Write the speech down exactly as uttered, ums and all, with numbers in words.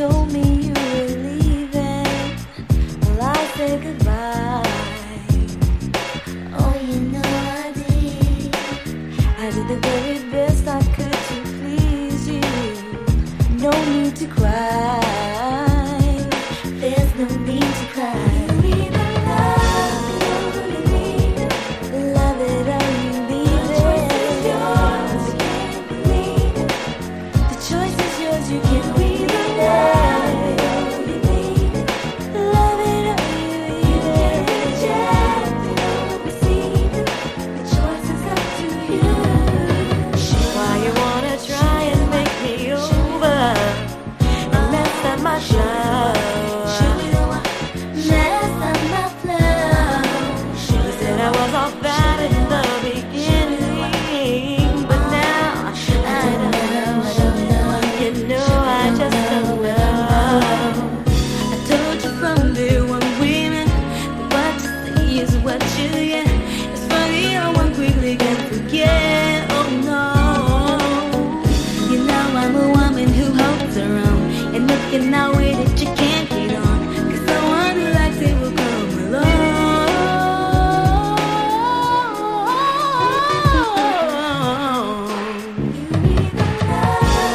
told me you were leaving, well, I said goodbye. Oh, you know I did. I did the very best I could to please you. No need to cry.